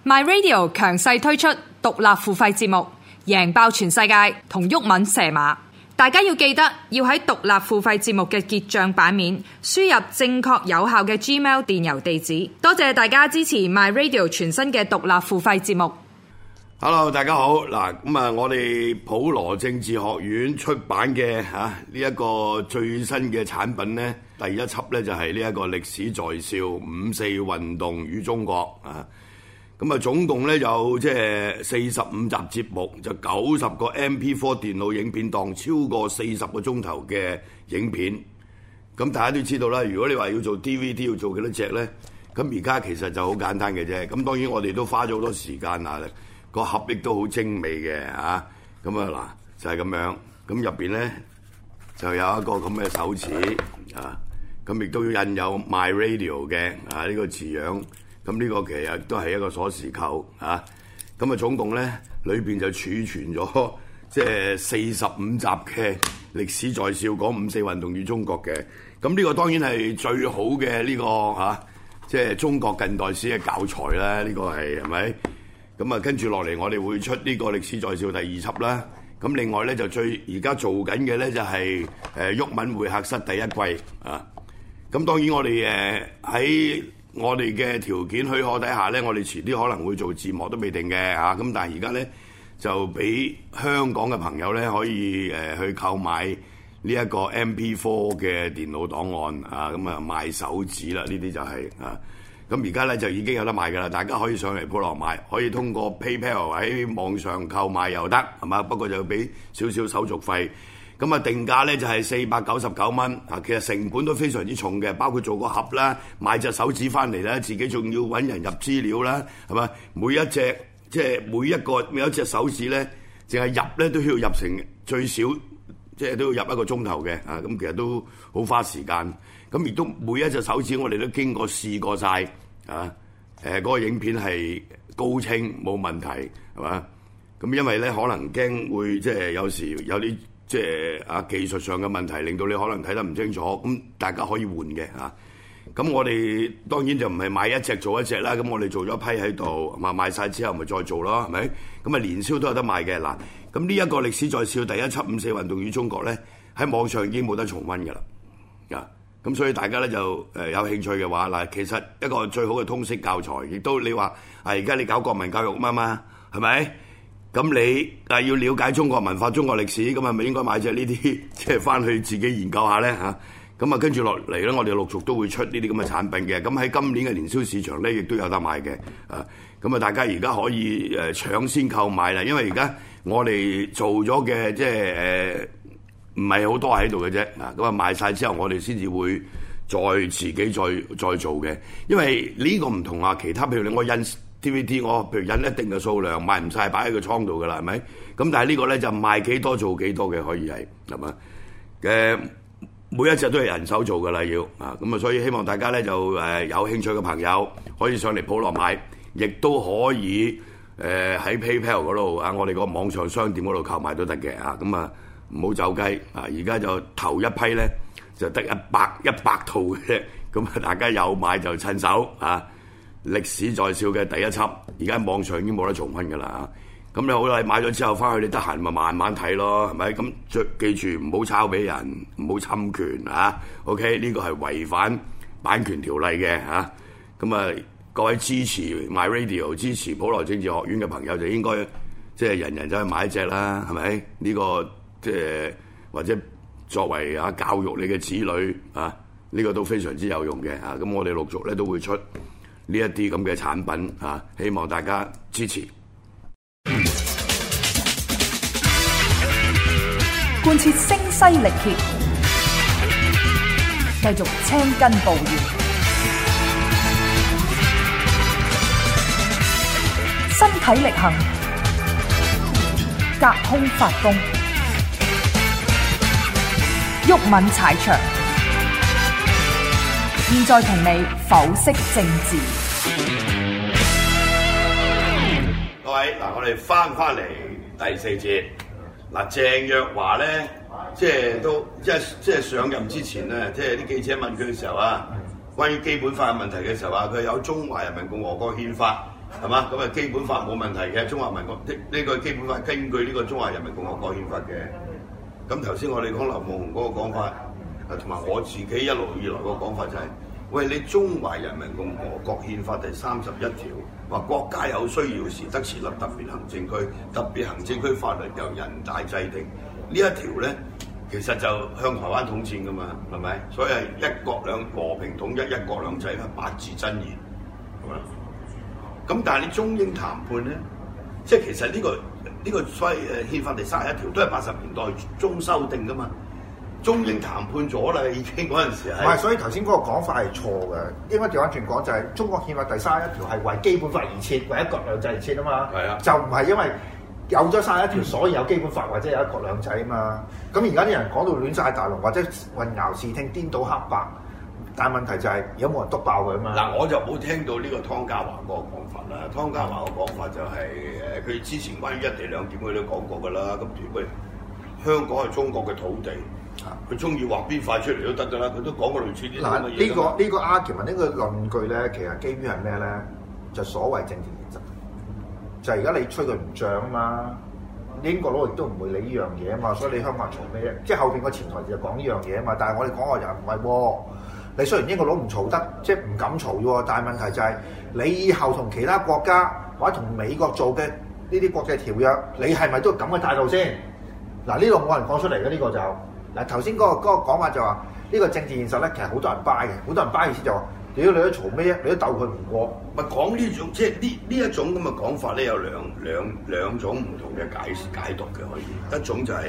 My Radio 強勢推出獨立付費節目，贏爆全世界同毓民蛇馬。大家要記得要喺獨立付費節目嘅結帳版面輸入正確有效嘅 Gmail 電郵地址。多謝大家支持 My Radio 全新嘅獨立付費節目。 Hello， 大家好。嗱，咁啊，我哋普羅政治學院出版嘅呢一個最新嘅產品呢，第一輯呢就係呢一個歷史在笑5·4運動與中國啊。咁啊，總共咧有即係45集節目，就90個 MP4 電腦影片檔，超過40個鐘頭嘅影片。咁大家都知道啦，如果你話要做 DVD 要做幾多隻咧？咁而家其實就好簡單嘅啫。咁當然我哋都花咗好多時間啊，個盒亦都好精美嘅嚇。咁啊嗱，就係咁樣。咁入邊咧就有一個咁嘅手指啊，咁亦都要印有 My Radio 嘅呢個字樣。咁呢個其實都係一個鎖匙扣啊！咁啊總共咧裏邊就儲存咗即係45集嘅歷史在笑講5·4運動與中國嘅。咁呢個當然係最好嘅呢個即係中國近代史嘅教材啦。呢個係咪？咁啊跟住落嚟我哋會出呢個歷史在笑第2輯啦。咁另外咧就而家做緊嘅咧就係毓民會客室第1季啊。咁當然我哋喺我哋嘅條件許可底下咧，我哋遲啲可能會做字幕都未定嘅嚇。咁但係而家咧就俾香港嘅朋友咧可以去購買呢一個 MP4 嘅電腦檔案啊。咁啊賣手指啦，呢啲就係啊。咁而家咧就已經有得賣㗎啦，大家可以上嚟普羅買，可以通過 PayPal 喺網上購買又得係嘛。不過就要俾少少手續費。咁啊定價咧就係499蚊啊，其實成本都非常之重嘅，包括做個盒啦、買隻手指翻嚟啦，自己仲要揾人入資料啦，係嘛？每一隻即係每一隻手指咧，淨係入咧都要入成最少，即係都要入1個鐘頭嘅啊！咁其實都好花時間。咁亦都每一隻手指我哋都經過試過晒啊！嗰個影片係高清冇問題係嘛？咁因為咧可能驚會即係有時有啲即係技術上嘅問題，令到你可能睇得唔清楚，咁大家可以換嘅嚇。咁我哋當然就唔係買一隻做一隻啦，咁我哋做咗一批喺度，賣晒之後咪再做咯，係咪？咁啊年宵都有得賣嘅嗱。咁呢一個歷史在笑第1輯5·4運動與中國咧，喺網上已經冇得重溫㗎啦。咁所以大家咧就有興趣嘅話嗱，其實一個最好嘅通識教材，亦都你話而家你搞國民教育嘛，係咪？咁你要了解中國文化、中國歷史，咁係咪應該買隻呢啲，即係翻去自己研究下咧嚇？咁啊跟住落嚟咧，我哋陸續都會出呢啲咁嘅產品嘅。咁喺今年嘅年宵市場咧，亦都有得買嘅。咁啊大家而家可以搶先購買啦，因為而家我哋做咗嘅即係唔係好多喺度嘅啫。咁啊賣晒之後，我哋先至會再自己再做嘅。因為呢個唔同其他，譬如你我印DVD 我譬如印一定嘅數量賣唔晒，擺喺個倉度㗎啦，係咪？咁但係呢個咧就賣幾多做幾多嘅，可以係嘛？每一隻都係人手做㗎啦，要咁啊，所以希望大家咧就有興趣嘅朋友可以上嚟普羅買，亦都可以喺 PayPal 嗰度我哋個網上商店嗰度購買都得嘅咁啊唔好走雞而家就頭一批咧就得100套嘅啫，咁啊大家有買就趁手歷史在笑嘅第1輯，而家網上已經冇得重溫㗎啦。咁你好啦，買咗之後翻去你得閒咪慢慢睇咯，係咪？咁記住唔好抄俾人，唔好侵權OK， 呢個係違反版權條例嘅咁啊，各位支持 My Radio、支持普羅政治學院嘅朋友就應該即係人人走去買一隻啦，係咪？呢個即係或者作為教育你嘅子女呢個都非常之有用嘅咁我哋陸續咧都會出呢一啲咁嘅產品希望大家支持。 貫徹聲嘶力竭，繼續青筋暴現，身體力行，隔空發功，毓民踩場。現在同你剖析政治。 各位我哋翻嚟第4節。鄭若驊咧，即係上任之前咧，即係啲記者問佢嘅時候關於基本法嘅問題嘅時候佢有中華人民共和國憲法， 係嘛？咁啊基本法冇問題嘅，中華民國呢個基本法根據呢個中華人民共和國憲法嘅。咁頭先我哋講劉夢熊嗰個講法，同埋我自己一路以來個講法就係、喂，你中華人民共和國憲法第31條話國家有需要時得設立特別行政區，特別行政區法律由人大制定。呢一條咧，其實就向台灣統戰噶嘛，係咪？所以係一國兩和平統一，一國兩制係八字真言，係咪？咁但係你中英談判咧，即係其實呢個所謂憲法第31條都係80年代中修訂噶嘛。中英談判咗啦，已經嗰陣時係。唔係， 所以頭先嗰個講法係錯嘅。應該調翻轉講就係中國憲法第31條係為基本法而設，為一國兩制而設啊嘛。係啊，就唔係因為有咗31條，所以有基本法或者有一國兩制啊嘛。咁而家啲人講到亂晒大龍，或者混淆視聽、顛倒黑白，但係問題就係有冇人篤爆佢啊嘛？嗱， 我就冇聽到呢個湯家驊嗰個講法啦。湯家驊嘅講法就係佢之前關於一地兩檢佢都講過㗎啦。咁譬如香港係中國嘅土地。佢中意畫邊塊出嚟都得㗎啦，佢都講過類似啲咁嘅嘢。 呢個 argument 呢個論據咧，其實基於係咩咧？就所謂政治現實，就係而家你吹佢唔漲啊嘛，英國佬亦都唔會理呢樣嘢啊嘛，所以你香港人嘈咩啫？即係後邊個前台就講呢樣嘢啊嘛，但係我哋講話就唔係喎。你雖然英國佬唔嘈得，即係唔敢嘈喎，但係問題就係你以後同其他國家或者同美國做嘅呢啲國際條約，你係咪都咁嘅態度先？嗱，呢度冇人講出嚟嘅呢個就。嗱，頭先嗰個講法就話呢個政治現實咧，其實好多人 buy 嘅，好多人 buy 意思就話，屌你都嘈咩啫？你都鬥佢唔過。 咪講呢種即係呢一種咁嘅講法咧，有兩種唔同嘅解讀嘅可以。一種就係、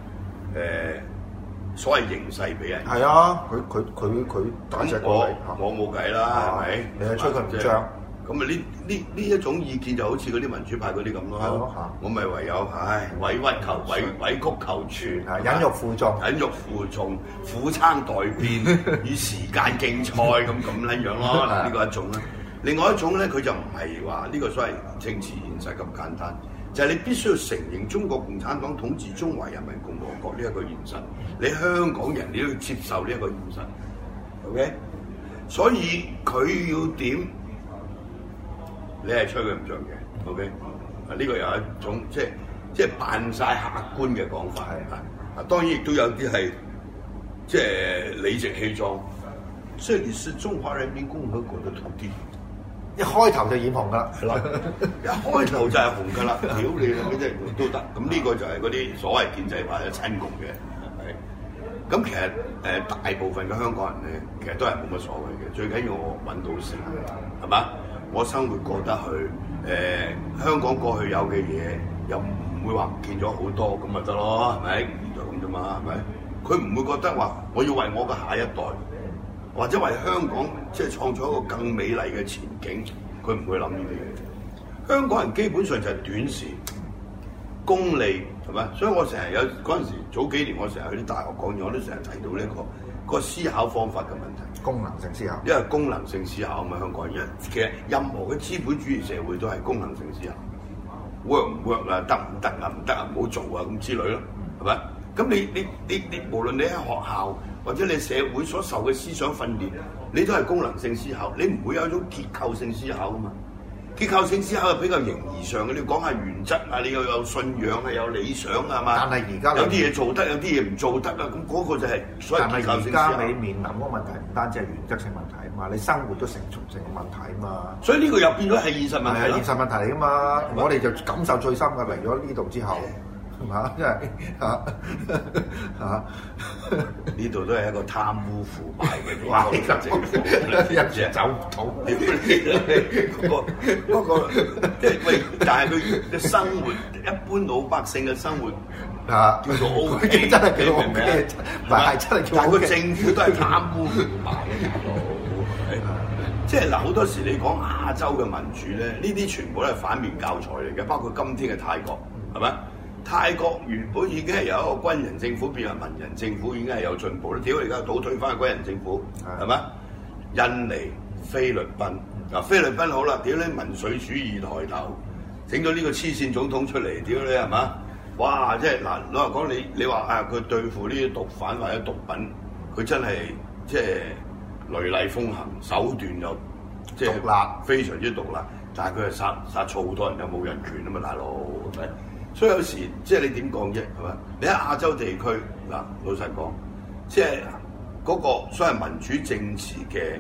所謂形勢俾人。係啊，佢大隻過你。 我冇計啦，係咪？ 你係吹佢唔漲。 咁啊呢一種意見就好似嗰啲民主派嗰啲咁咯，我咪唯有委曲求全， 忍辱負重，苦撐待變，與時間競賽咁樣咯。呢個一種啦。另外一種咧，佢就唔係話呢個所謂政治現實咁簡單，就係你必須要承認中國共產黨統治中華人民共和國呢一個現實。你香港人你都要接受呢一個現實 ，OK？ 所以佢要點？你係吹佢唔漲嘅 ，OK？ 呢個有一種即係扮晒客觀嘅講法係。當然亦都有啲係即係理直氣壯。這裡是中華人民共和國嘅土地， 一開頭就染紅㗎啦， 一開頭就係紅㗎啦，屌你啦，嗰啲都得。咁呢個就係嗰啲所謂建制派嘅親共嘅。咁其實大部分嘅香港人咧，其實都係冇乜所謂嘅，最緊要我揾到食，係嘛？我生活過得去，香港過去有嘅嘢又唔會話唔見咗好多，咁咪得咯，係咪？就咁啫嘛，係咪？佢唔會覺得話我要為我嘅下一代，或者為香港即係創造一個更美麗嘅前景，佢唔會諗呢啲嘢。香港人基本上就係短視、功利，係咪？所以我成日有嗰陣時早幾年，我成日去啲大學講嘢，我都成日提到呢個思考方法嘅問題。 功能性思考， 因為功能性思考啊嘛，香港人其實任何嘅資本主義社會都係功能性思考 ，work 唔 work 啊，得唔得啊，唔得啊，唔好做啊，咁之類咯，係咪？咁你無論你喺學校或者你社會所受嘅思想訓練，你都係功能性思考，你唔會有一種結構性思考噶嘛。結構性思考係比較形而上嘅，你要講下原則啊，你要有信仰啊，有理想啊嘛。 但係而家有啲嘢做得，有啲嘢唔做得啊，咁嗰個就係所謂結構性思考。但係而家你面臨嗰個問題唔單止係原則性問題啊嘛，你生活都成個問題啊嘛。 所以呢個又變咗係現實問題。 係現實問題嚟噶嘛，我哋就感受最深嘅嚟咗呢度之後。係嘛？因為呢度都係一個貪污腐敗嘅政府，一隻走唔到。嗰個即係喂，但係佢嘅生活，一般老百姓嘅生活叫做 OK， 真係幾 OK， 唔係真係叫 OK。 但係個政府都係貪污腐敗嘅大佬。即係嗱，好多時你講亞洲嘅民主咧，呢啲全部都係反面教材嚟嘅，包括今天嘅泰國，係咪？泰國原本已經係由一個軍人政府變為民人政府，已經係有進步啦。屌，而家倒退翻去軍人政府，係咪？印尼、菲律賓嗱，菲律賓好啦，屌你民粹主義抬頭，整咗呢個黐線總統出嚟，屌你係嘛？哇！即係嗱，老實講，你話啊，佢對付呢啲毒販或者毒品，佢真係即係雷厲風行，手段又即係毒辣，非常之毒辣。 但係佢係殺錯好多人，有冇人權啊嘛，大佬係咪？所以有時即係你點講啫，係嘛？你喺亞洲地區嗱，老實講，即係嗰個所謂民主政治嘅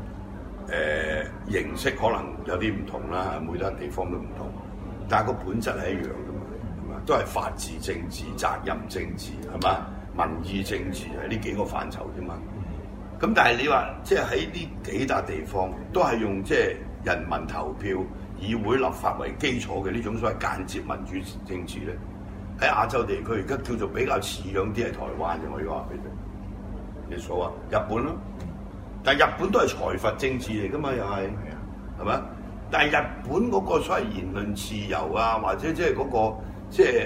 形式可能有啲唔同啦，每笪地方都唔同，但係個本質係一樣㗎嘛，係嘛？都係法治政治、責任政治係嘛？民意政治係呢幾個範疇啫嘛。咁但係你話即係喺呢幾笪地方都係用即係人民投票、議會立法為基礎嘅呢種所謂間接民主政治咧，喺亞洲地區而家叫做比較似樣啲係台灣嘅，我要話俾你。你數啊，日本咯，但係日本都係財閥政治嚟㗎嘛，又係咪？但係日本嗰個所謂言論自由啊，或者即係嗰個即係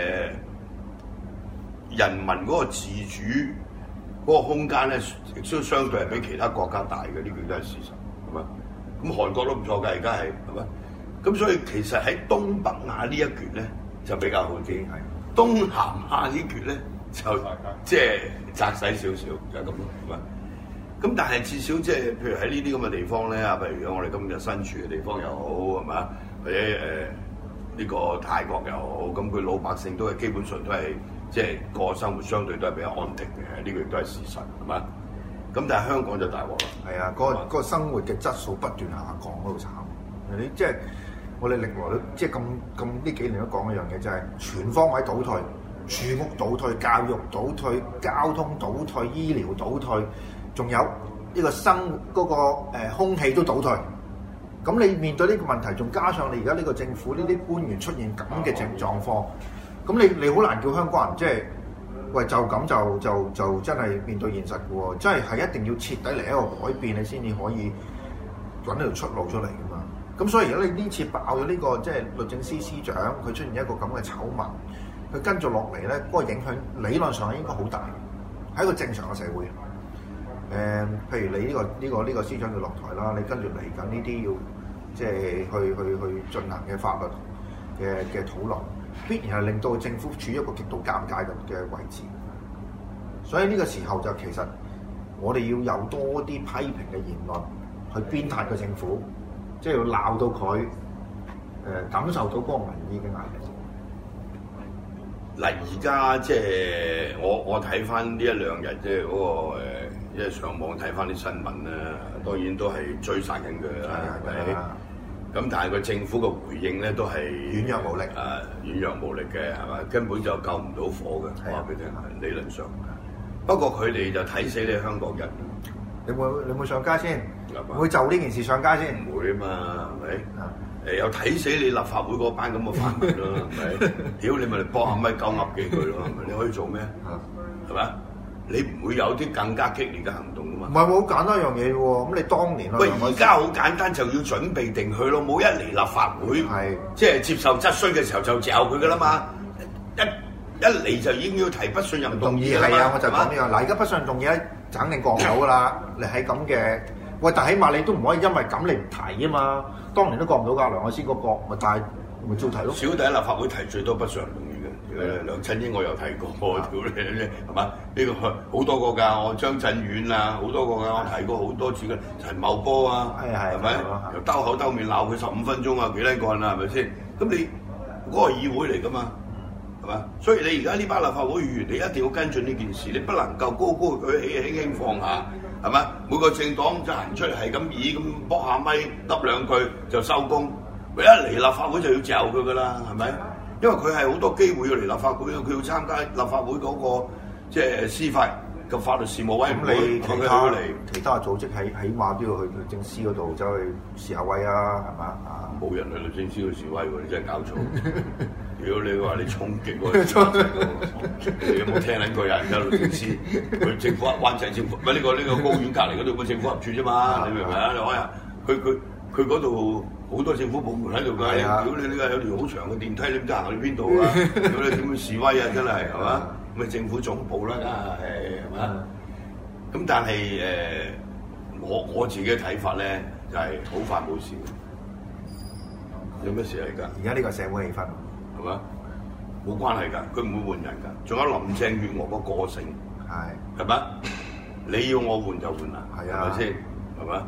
人民嗰個自主嗰個空間咧，亦都相對係比其他國家大嘅，呢個都係事實，係咪？咁韓國都唔錯㗎，而家係咪？咁所以其實喺東北亞呢一橛咧就比較好啲，係東南亞呢橛咧就即係窄細少少，就係咁咯，係咪？咁但係至少即係譬如喺呢啲咁嘅地方咧啊，譬如我哋今日身處嘅地方又好，係咪？或者呢個泰國又好，咁佢老百姓都係基本上都係即係個生活相對都係比較安定嘅，呢個亦都係事實，係咪？咁但係香港就大鑊啦。係啊， 嗰個生活嘅質素不斷下降，嗰度慘。你即係我哋歷來都即係咁呢幾年都講一樣嘢，就係全方位倒退，住屋倒退、教育倒退、交通倒退、醫療倒退，仲有呢個空氣都倒退。咁你面對呢個問題，仲加上你而家呢個政府呢啲官員出現咁嘅狀況，咁你好難叫香港人即係喂就咁就真係面對現實嘅喎，真係一定要徹底嚟一個改變，你先至可以揾到條出路出嚟㗎嘛。咁所以如果你呢次爆咗呢個即係律政司司長佢出現一個咁嘅醜聞，佢跟住落嚟咧，嗰個影響理論上應該好大，喺一個正常嘅社會。譬如你呢個司長要落台啦，你跟住嚟緊呢啲要即係去進行嘅法律嘅討論，必然係令到政府處於一個極度尷尬嘅位置。所以呢個時候就其實我哋要有多啲批評嘅言論去鞭撻個政府，即係要鬧到佢感受到嗰個民意嘅壓力。 嗱，而家即係我睇翻呢一兩日即係嗰個即係上網睇翻啲新聞啦，當然都係追殺緊佢啦，係咪？咁但係個政府嘅回應咧都係軟弱無力， 軟弱無力嘅係嘛？根本就救唔到火嘅，話俾你聽，理論上。不過佢哋就睇死你香港人。 你會上街先？會就呢件事上街先？ 唔會啊嘛，係咪？又睇死你立法會嗰班咁嘅泛民咯，係咪？屌你咪嚟幫下咪鳩噏幾句咯，係咪？你可以做咩？係咪？你唔會有啲更加激烈嘅行動噶嘛？ 唔係好簡單一樣嘢喎。咁你當年喂，而家好簡單，就要準備定佢咯。冇一嚟立法會，即係接受質詢嘅時候就嚼佢噶啦嘛。一嚟就已經要提不信任動議啦嘛。 係啊，我就講呢樣。嗱，而家不信任動議咧，就肯定過唔到噶啦。你喺咁嘅，喂，但起碼你都唔可以因為咁你唔提啊嘛。當年都過唔到㗎，梁愛詩嗰個咪照提咯。 小弟喺立法會提最多不信任動議嘅，梁振英我又提過，屌你係嘛？呢個好多個㗎，我張震遠啊，好多個㗎，我提過好多次嘅。陳茂波啊，係咪？又兜口兜面鬧佢15分鐘啊，幾撚幹啊，係咪先？咁你嗰個議會嚟㗎嘛？係嘛？所以你而家呢班立法會議員，你一定要跟進呢件事，你不能夠高高舉起，輕輕放下，係嘛？每個政黨就行出嚟係咁咁搏下咪揼兩句就收工，一嚟立法會就要嚼佢㗎啦，係咪？因為佢係好多機會要嚟立法會，佢要參加立法會嗰個即係司法嘅法律事務委員會。 咁你其他組織起碼都要去律政司嗰度走去示下威啊，係嘛？ 冇人去律政司去示威喎，你真係搞錯！如果你話你衝擊喎，你有冇聽緊佢啊？而家律政司，佢政府灣仔政府，唔係呢個高院隔離嗰度個政府合署啫嘛，你明唔明啊？你開啊，佢嗰度好多政府部門喺度㗎。如果你呢個有條好長嘅電梯，你唔知行去邊度啊？咁你點樣示威啊？真係係嘛？咁咪政府總部啦，係嘛？咁但係我自己嘅睇法咧，就係好快冇事。有咩事啊？ 而家呢個社會氣氛係嘛？冇關係㗎，佢唔會換人㗎。仲有林鄭月娥個性係咪？你要我換就換啦，係咪先？係嘛？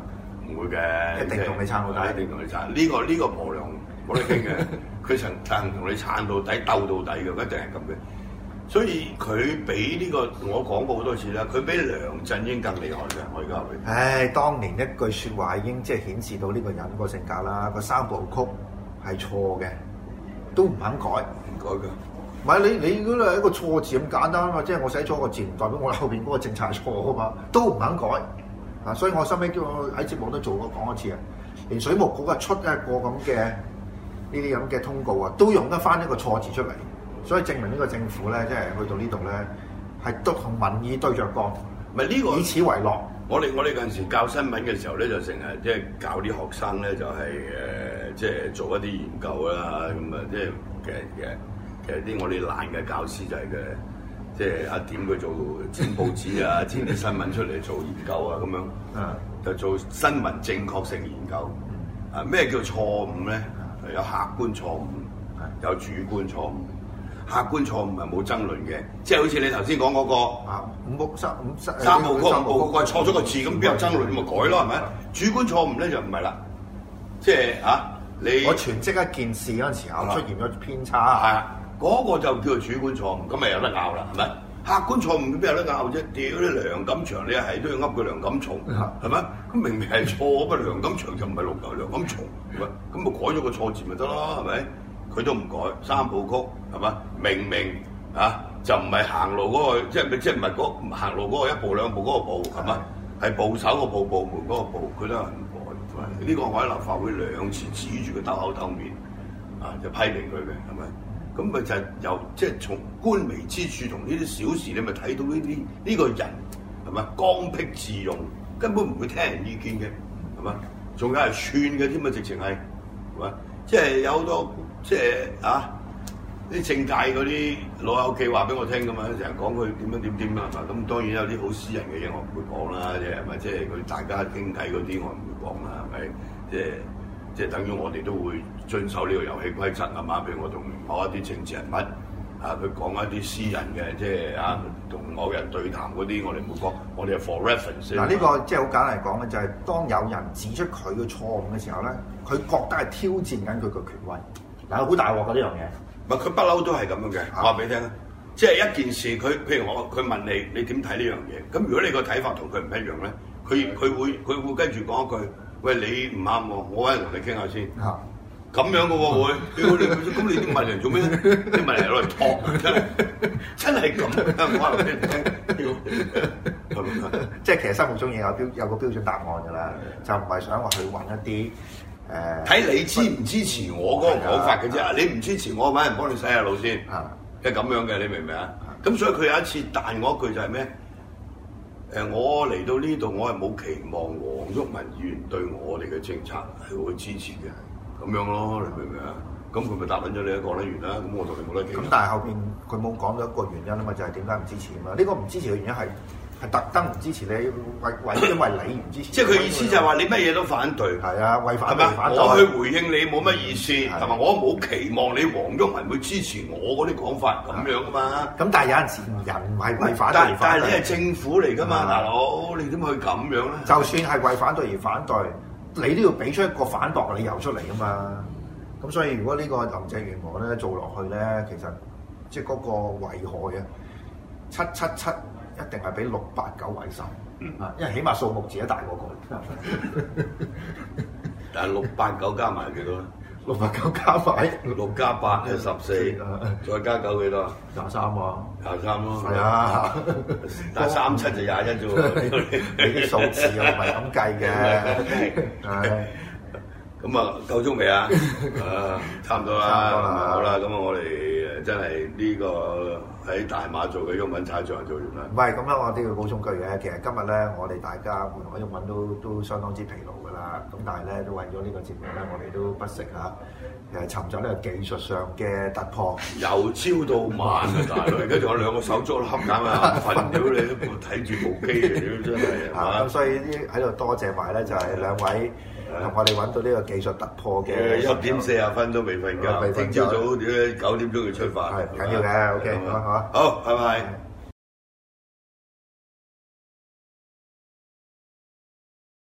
唔會嘅， 一定同你撐到底， 一定同你撐。呢個婆娘冇得傾嘅，佢曾同你撐到底、鬥到底嘅，一定係咁嘅。所以佢比呢個我講過好多次啦，佢比梁振英更厲害嘅。我而家話俾你。 唉，當年一句説話已經即係顯示到呢個人個性格啦。個三部曲係錯嘅，都唔肯改， 唔改㗎。 唔係你嗰度係一個錯字咁簡單啊嘛，即係我寫錯個字唔代表我後邊嗰個政策係錯噶嘛，都唔肯改啊！所以我收尾叫我喺節目都做過講一次啊，連水務局啊出一個咁嘅呢啲咁嘅通告啊，都用得翻一個錯字出嚟，所以證明呢個政府咧，即係去到呢度咧，係都同民意對着幹， 唔係呢個以此為樂。 我哋嗰陣時教新聞嘅時候咧，就成日即係教啲學生咧，就係即係做一啲研究啦，咁啊即係其實啲我哋懶嘅教師就係嘅，即係點佢做剪報紙啊，剪啲新聞出嚟做研究啊咁樣，就做新聞正確性研究。啊，咩叫錯誤咧？有客觀錯誤，有主觀錯誤。客觀錯誤係冇爭論嘅，即係好似你頭先講嗰個三部曲錯咗個字，咁邊有爭論咪改咯，係咪？主觀錯誤咧就唔係啦，即係你我全職一件事嗰陣時候出現咗偏差， 係啊，嗰個就叫做主觀錯誤，咁咪有得拗啦，係咪？客觀錯誤邊有得拗啫？屌你梁錦祥，你係都要噏佢梁錦松，係咪？咁明明係錯，不過梁錦祥就唔係梁錦松，係咪？咁咪改咗個錯字咪得咯，係咪？佢都唔改三部曲係嘛？明就唔係行路嗰個，即係唔係行路嗰個一步兩步嗰個步係嘛？係部首個部部門嗰個部，佢都係唔改。呢個我喺立法會2次指住佢兜口兜面就批評佢嘅係咪？咁咪就係由即係從官微之處同呢啲小事，你咪睇到呢個人係咪剛愎自用，根本唔會聽人意見嘅係嘛？仲有係串嘅添啊，直情係係嘛？即係有好多。即係啲政界嗰啲老友記話俾我聽㗎嘛，成日講佢點啊，咁當然有啲好私人嘅嘢我唔會講啦，係咪？即係佢大家傾偈嗰啲我唔會講啦，係咪？即係等於我哋都會遵守呢個遊戲規則係嘛？譬如我同某一啲政治人物佢講一啲私人嘅，即係同某人對談嗰啲，我哋唔會講，我哋係 for reference。 嗱呢個即係好簡單嚟講咧，就係當有人指出佢嘅錯誤嘅時候咧，佢覺得係挑戰緊佢個權威。嗱，好大鑊㗎呢樣嘢。 唔係佢不嬲都係咁樣嘅，我話俾你聽啦。即係一件事，譬如佢問你點睇呢樣嘢？咁如果你個睇法同佢唔一樣咧，佢會跟住講一句：喂，你唔啱喎，我揾人同你傾下先。咁樣嘅喎會，咁你啲問人做咩？你問人攞嚟託，真係咁。我話俾你聽， 即係其實心目中已經有個標準答案㗎啦，就唔係想話去揾一啲。 睇你支唔支持我嗰個講法嘅啫，你唔支持我，揾人幫你洗下腦先，係咁樣嘅，你明唔明啊？咁所以佢有一次彈我一句就係咩？我嚟到呢度，我係冇期望黃毓民議員對我哋嘅政策係會支持嘅，咁樣咯，你明唔明啊？咁佢咪答緊咗你一個得完啦，咁我同你冇得傾。 咁但係後邊佢冇講到一個原因啊嘛，就係點解唔支持啊嘛？呢個唔支持嘅原因係特登唔支持你，因為你唔支持。 即係佢意思就係話你乜嘢都反對。係啊，為反對反對。 我去回應你冇乜意思，係嘛？我冇期望你黃毓民會支持我嗰啲講法咁樣噶嘛。 咁但係有陣時人唔係為反對而反對。 但係你係政府嚟㗎嘛，大佬，你點去咁樣咧？ 就算係為反對而反對，你都要俾出一個反駁嘅理由出嚟㗎嘛。咁所以如果呢個林鄭月娥咧做落去咧，其實即係嗰個危害嘅777。一定係比689為甚，因為起碼數目字都大過佢。 但係689加埋幾多咧 ？689加埋 6加8係14，再加9幾多 ？23喎。23咯。係啊， 但係37就21啫喎。 你啲數字我唔係咁計嘅。係。 咁啊，夠鐘未啊？差唔多啦。好啦，咁啊，我哋真係呢個喺大馬做嘅毓民踩場做完啦。 唔係咁樣，我都要補充句嘅。其實今日咧，我哋大家我同阿毓民都相當之疲勞㗎啦。咁但係咧，都為咗呢個節目咧，我哋都不惜尋找呢個技術上嘅突破。 由朝到晚啊，大佬！而家仲有2個手足都瞌緊啊，瞓咗你都睇住部機嚟，真係係嘛？ 咁所以喺度多謝埋咧，就係兩位。同我哋揾到呢個技術突破嘅 ，1點40分都未瞓覺，聽朝早9點鐘要出發， 係唔緊要嘅，OK，好， 好，拜拜。